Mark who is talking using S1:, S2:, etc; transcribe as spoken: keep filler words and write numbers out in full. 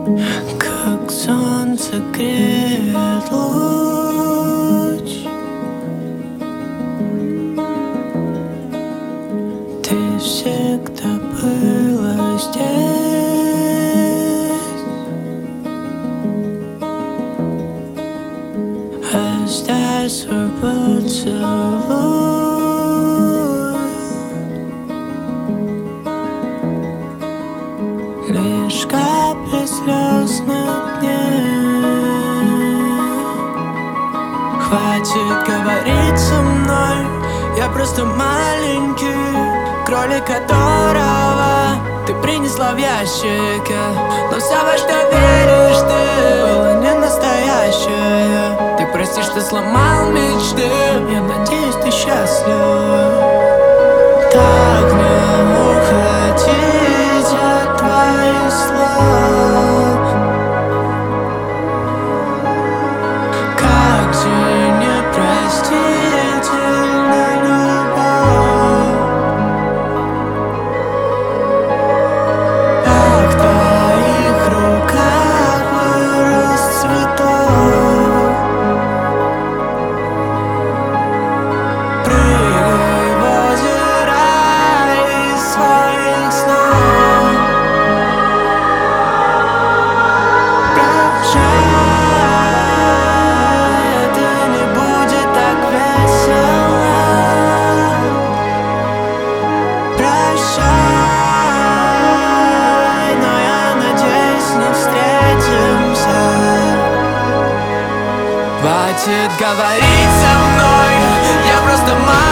S1: Как солнце греет луч, ты всегда была здесь. Оставь свой поцелуй, лишь капли слез на дне. Хватит говорить со мной, я просто маленький кролик, которого ты принесла в ящике. Но все, во что веришь ты, было не настоящее. Ты прости, что сломал мечты, я надеюсь, ты счастлива. Так не уходить от твоих слов, как же непростительна любовь. Как в твоих руках вырос цветок. Прыгай в озеро из своих снов. Прощай, это не будет так весело. Прощай, но я надеюсь, не встретимся. Хватит говорить со мной, я просто маленький